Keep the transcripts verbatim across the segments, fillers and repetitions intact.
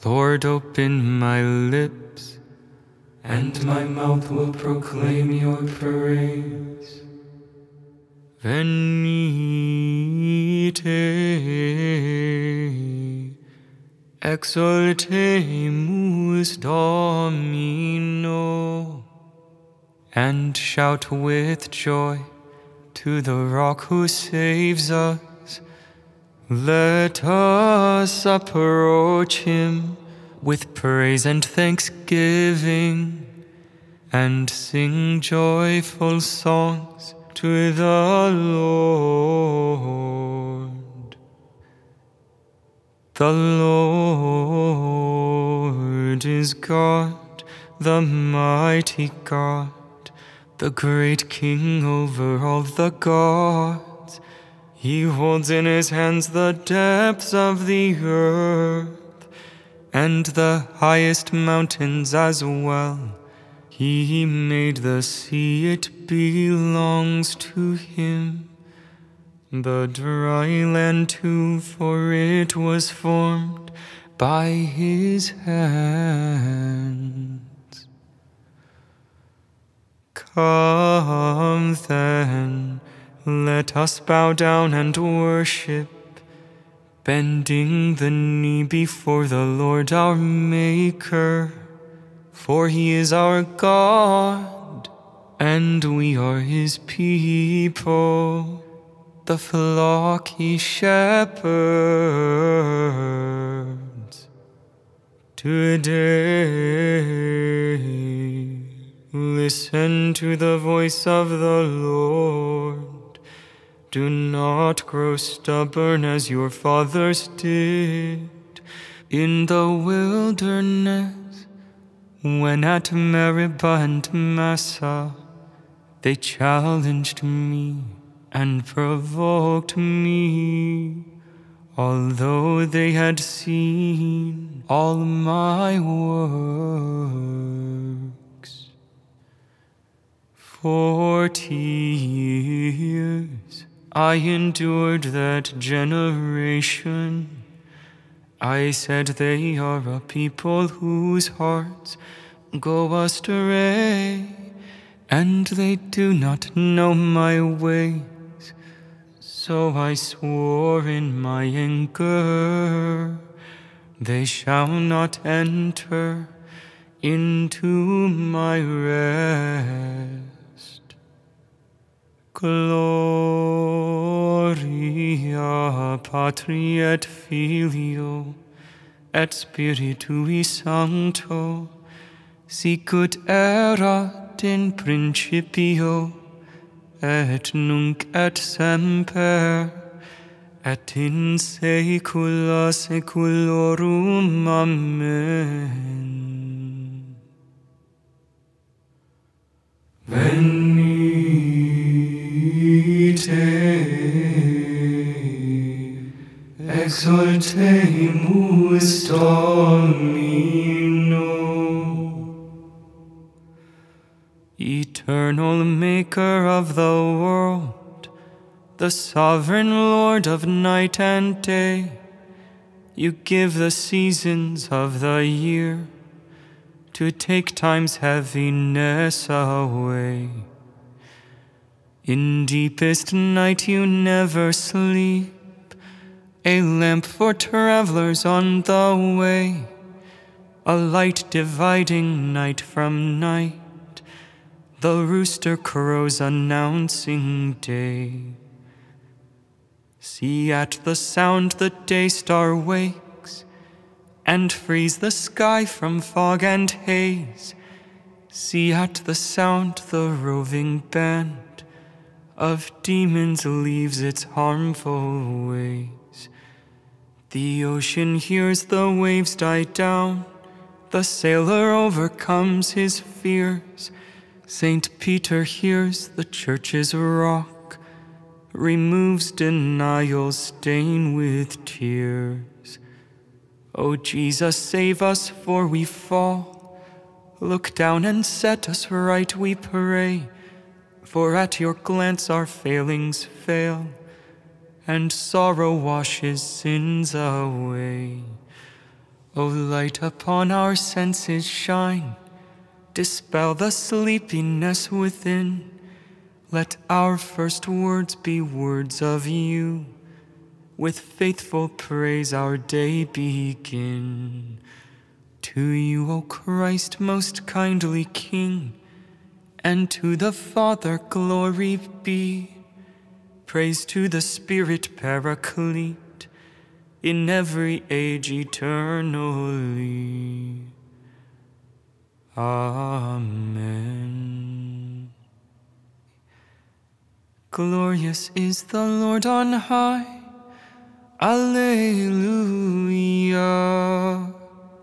Lord, open my lips, and my mouth will proclaim your praise. Venite, exaltemus Domino, and shout with joy to the rock who saves us. Let us approach him with praise and thanksgiving, and sing joyful songs to the Lord. The Lord is God, the mighty God, the great King over all the gods. He holds in his hands the depths of the earth, and the highest mountains as well. He made the sea, it belongs to him. The dry land too, for it was formed by his hands. Come then, let us bow down and worship, bending the knee before the Lord our Maker. For he is our God, and we are his people, the flock he shepherds. Today, listen to the voice of the Lord. Do not grow stubborn as your fathers did in the wilderness, when at Meribah and Massah they challenged me and provoked me, although they had seen all my works. Forty years I endured that generation. I said, they are a people whose hearts go astray, and they do not know my ways. So I swore in my anger, they shall not enter into my rest. Gloria Patri et Filio et Spiritui Sancto, sicut erat in principio, et nunc et semper, et in saecula saeculorum. Amen. Venite, exaltemus Domino. Eternal Maker of the world, the sovereign Lord of night and day, you give the seasons of the year to take time's heaviness away. In deepest night you never sleep, a lamp for travelers on the way, a light dividing night from night. The rooster crows announcing day. See, at the sound the day star wakes, and frees the sky from fog and haze. See, at the sound the roving band of demons leaves its harmful ways. The ocean hears the waves die down, the sailor overcomes his fears. Saint Peter hears the church's rock, removes denial's stain with tears. O Jesus, save us, for we fall. Look down and set us right, we pray. For at your glance our failings fail, and sorrow washes sins away. O light upon our senses shine, dispel the sleepiness within. Let our first words be words of you. With faithful praise our day begin. To you, O Christ, most kindly King, and to the Father glory be. Praise to the Spirit Paraclete, in every age eternally. Amen. Glorious is the Lord on high. Alleluia.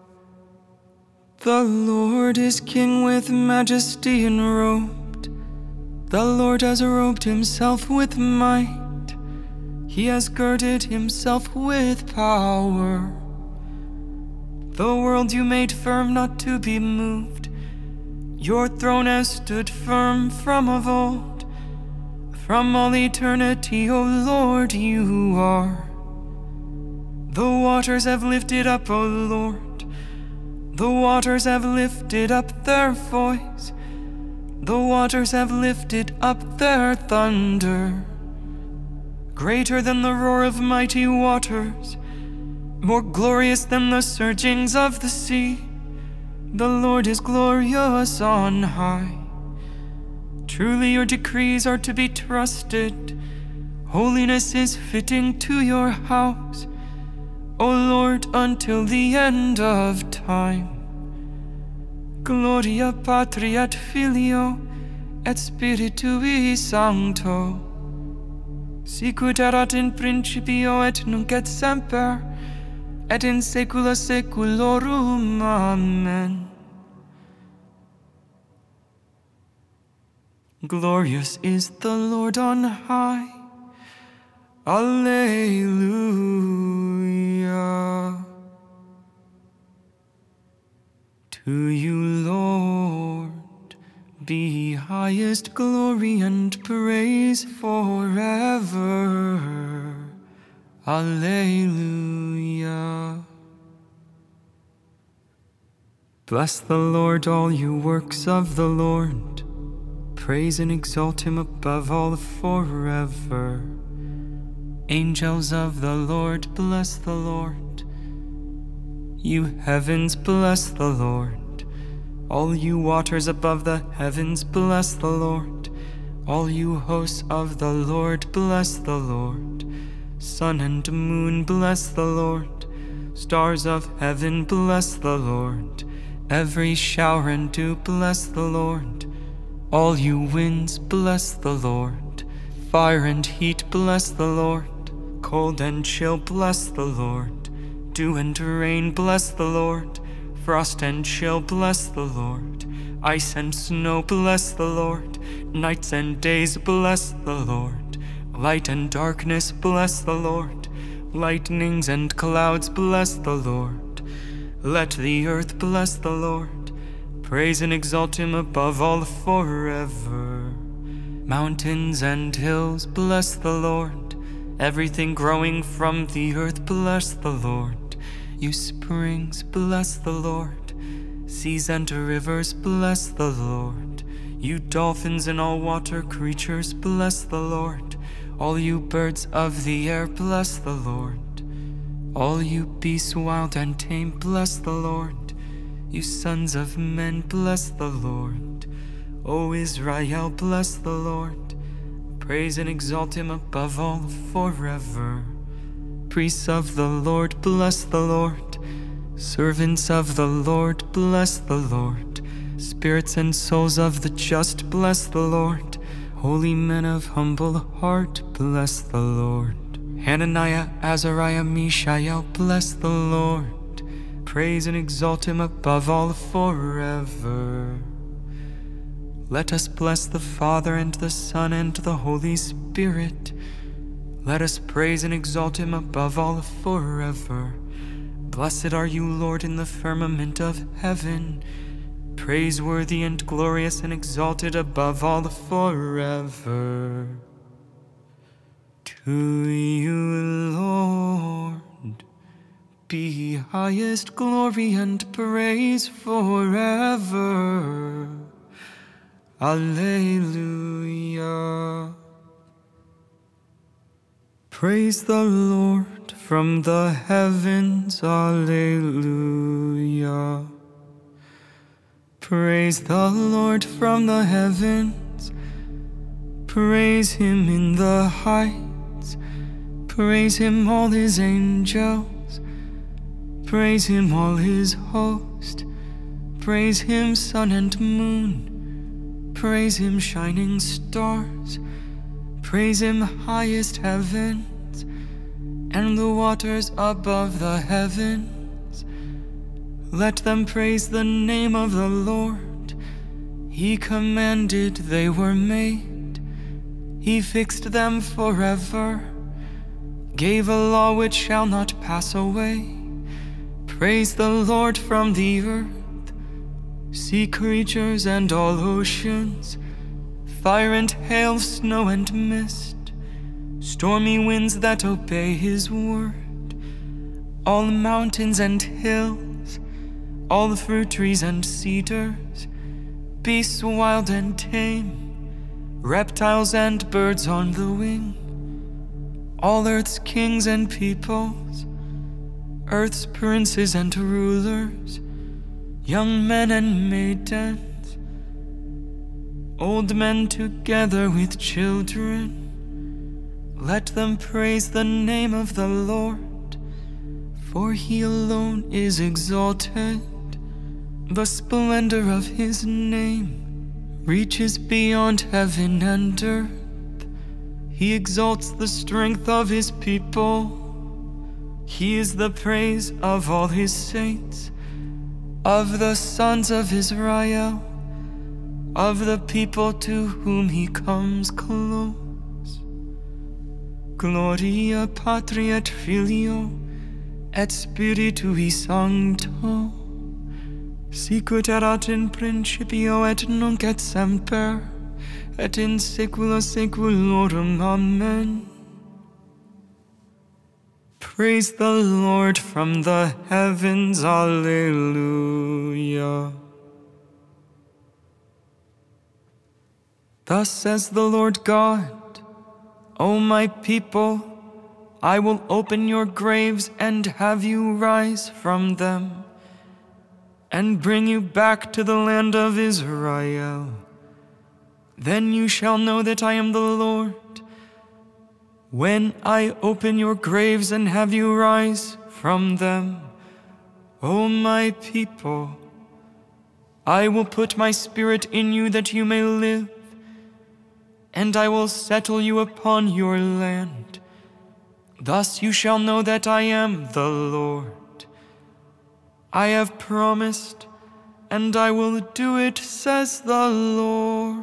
The Lord is King with majesty enrobed. The Lord has robed himself with might. He has girded himself with power. The world you made firm, not to be moved. Your throne has stood firm from of old. From all eternity, O Lord, you are. The waters have lifted up, O Lord. The waters have lifted up their voice. The waters have lifted up their thunder. Greater than the roar of mighty waters, more glorious than the surgings of the sea. The Lord is glorious on high. Truly your decrees are to be trusted. Holiness is fitting to your house, O Lord, until the end of time. Gloria Patri et Filio et Spiritui Sancto, sicut erat in principio et nunc et semper, et in saecula saeculorum. Amen. Glorious is the Lord on high. Alleluia. To you, Lord, be highest glory and praise forever. Alleluia. Bless the Lord, all you works of the Lord. Praise and exalt him above all forever. Angels of the Lord, bless the Lord. You heavens, bless the Lord. All you waters above the heavens, bless the Lord. All you hosts of the Lord, bless the Lord. Sun and moon, bless the Lord. Stars of heaven, bless the Lord. Every shower and dew, bless the Lord. All you winds, bless the Lord. Fire and heat, bless the Lord. Cold and chill, bless the Lord. Dew and rain, bless the Lord. Frost and chill, bless the Lord. Ice and snow, bless the Lord. Nights and days, bless the Lord. Light and darkness, bless the Lord. Lightnings and clouds, bless the Lord. Let the earth bless the Lord. Praise and exalt him above all forever. Mountains and hills, bless the Lord. Everything growing from the earth, bless the Lord. You springs, bless the Lord. Seas and rivers, bless the Lord. You dolphins and all water creatures, bless the Lord. All you birds of the air, bless the Lord. All you beasts wild and tame, bless the Lord. You sons of men, bless the Lord. O Israel, bless the Lord. Praise and exalt him above all forever. Priests of the Lord, bless the Lord. Servants of the Lord, bless the Lord. Spirits and souls of the just, bless the Lord. Holy men of humble heart, bless the Lord. Hananiah, Azariah, Mishael, bless the Lord. Praise and exalt him above all forever. Let us bless the Father and the Son and the Holy Spirit. Let us praise and exalt him above all forever. Blessed are you, Lord, in the firmament of heaven, praiseworthy and glorious and exalted above all forever. To you, Lord, be highest glory and praise forever. Alleluia. Praise the Lord from the heavens. Alleluia. Praise the Lord from the heavens. Praise him in the heights. Praise him all his angels. Praise him all his host. Praise him sun and moon. Praise him shining stars. Praise him highest heavens, and the waters above the heavens. Let them praise the name of the Lord. He commanded, they were made. He fixed them forever, gave a law which shall not pass away. Praise the Lord from the earth, sea creatures and all oceans, fire and hail, snow and mist, stormy winds that obey his word, all mountains and hills, all the fruit trees and cedars, beasts wild and tame, reptiles and birds on the wing, all earth's kings and peoples, earth's princes and rulers, young men and maidens, old men together with children. Let them praise the name of the Lord, for he alone is exalted. The splendor of his name reaches beyond heaven and earth. He exalts the strength of his people. He is the praise of all his saints, of the sons of Israel, of the people to whom he comes close. Gloria Patri et Filio et Spiritui Sancto, sicut erat in principio et nunc et semper, et in saecula saeculorum. Amen. Praise the Lord from the heavens. Alleluia. Thus says the Lord God, O my people, I will open your graves and have you rise from them, and bring you back to the land of Israel. Then you shall know that I am the Lord, when I open your graves and have you rise from them. O my people, I will put my spirit in you that you may live, and I will settle you upon your land. Thus you shall know that I am the Lord. I have promised, and I will do it, says the Lord.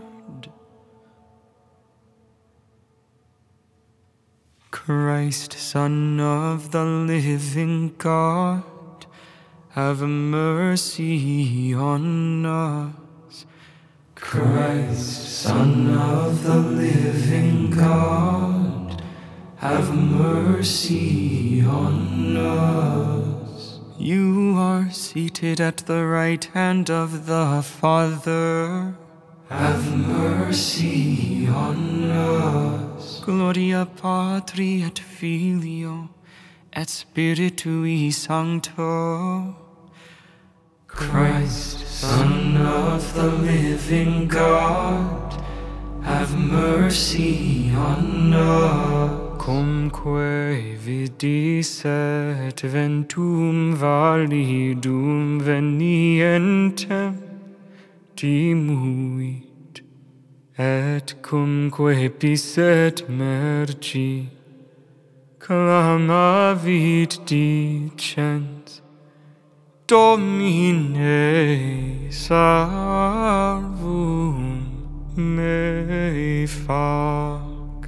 Christ, Son of the living God, have mercy on us. Christ, Son of the living God, have mercy on us. You are seated at the right hand of the Father. Have mercy on us. Gloria Patri et Filio et Spiritui Sancto. Christ, Son of the living God, have mercy on us. Cumque vidis et ventum validum venientem dimuit, et cumque pisset merci, clamavit dicens, Domine salvum me fac.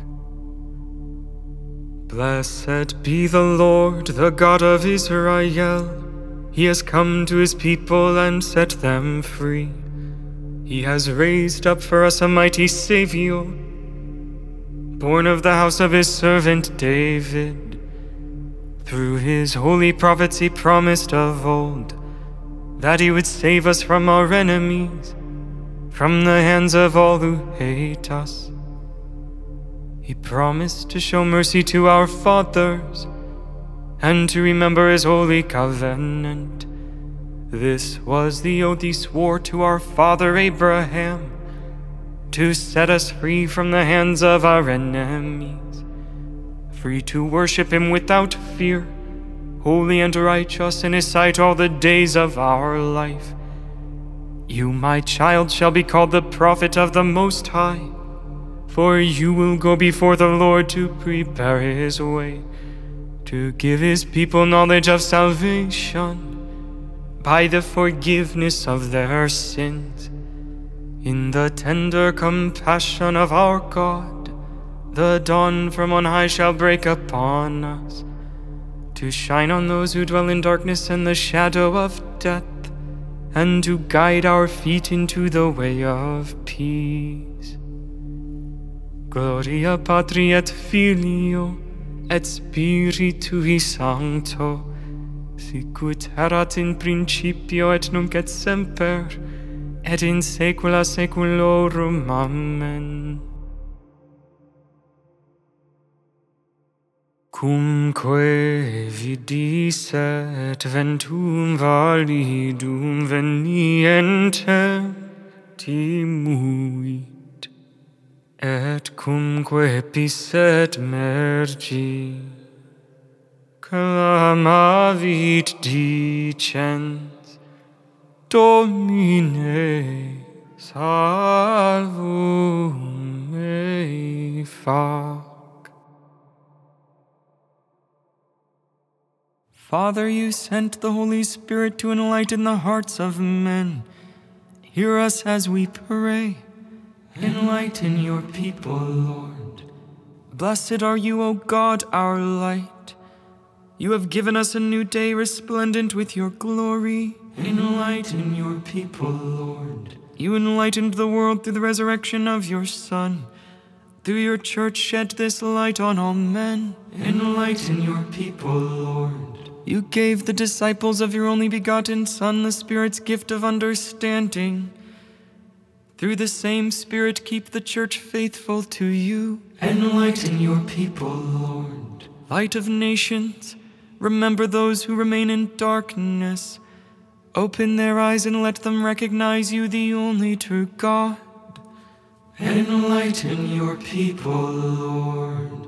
Blessed be the Lord, the God of Israel. He has come to his people and set them free. He has raised up for us a mighty Savior, born of the house of his servant David. Through his holy prophets he promised of old that he would save us from our enemies, from the hands of all who hate us. He promised to show mercy to our fathers and to remember his holy covenant. This was the oath he swore to our father Abraham, to set us free from the hands of our enemies, free to worship him without fear, holy and righteous in his sight all the days of our life. You, my child, shall be called the prophet of the Most High, for you will go before the Lord to prepare his way, to give his people knowledge of salvation by the forgiveness of their sins. In the tender compassion of our God, the dawn from on high shall break upon us, to shine on those who dwell in darkness and the shadow of death, and to guide our feet into the way of peace. Gloria Patri et Filio et Spiritui Sancto, sicut erat in principio et nunc et semper, et in saecula saeculorum. Amen. Cumque vidis et ventum validum venientem timuit, et cumque pisset merci, clamavit dicens, Domine salvum me fac. Father, you sent the Holy Spirit to enlighten the hearts of men. Hear us as we pray. Enlighten your people, Lord. Blessed are you, O God, our light. You have given us a new day resplendent with your glory. Enlighten your people, Lord. You enlightened the world through the resurrection of your Son. Through your church shed this light on all men. Enlighten your people, Lord. You gave the disciples of your only begotten Son the Spirit's gift of understanding. Through the same Spirit keep the church faithful to you. Enlighten your people, Lord. Light of nations, remember those who remain in darkness. Open their eyes and let them recognize you, the only true God. Enlighten your people, Lord.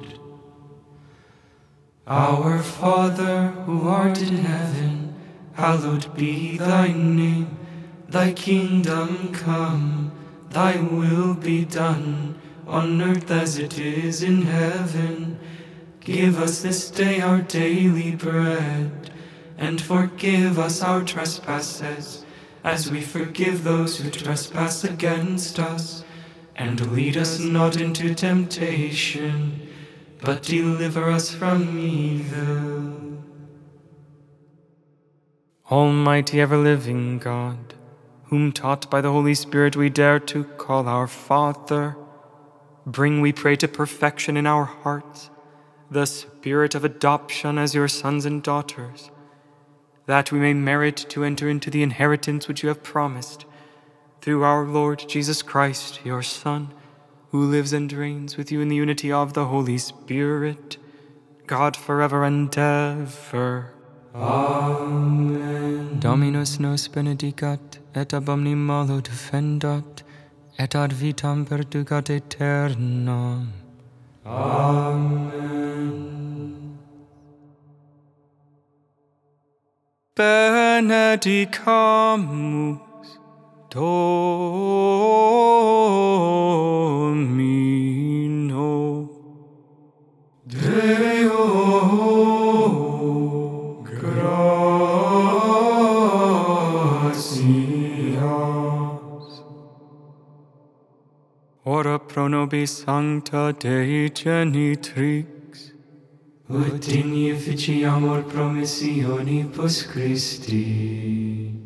Our Father, who art in heaven, hallowed be thy name. Thy kingdom come, thy will be done, on earth as it is in heaven. Give us this day our daily bread, and forgive us our trespasses, as we forgive those who trespass against us. And lead us not into temptation, but deliver us from evil. Almighty ever-living God, whom taught by the Holy Spirit we dare to call our Father, bring, we pray, to perfection in our hearts the spirit of adoption as your sons and daughters, that we may merit to enter into the inheritance which you have promised, through our Lord Jesus Christ, your Son, who lives and reigns with you in the unity of the Holy Spirit, God forever and ever. Amen. Dominus nos benedicat, et ab omni malo defendat, et ad vitam perducat aeternam. Amen. Benedicamus Domino Deo gratias. Ora pro nobis sancta Dei genitrix, ut in efficiamur promissionibus Christi.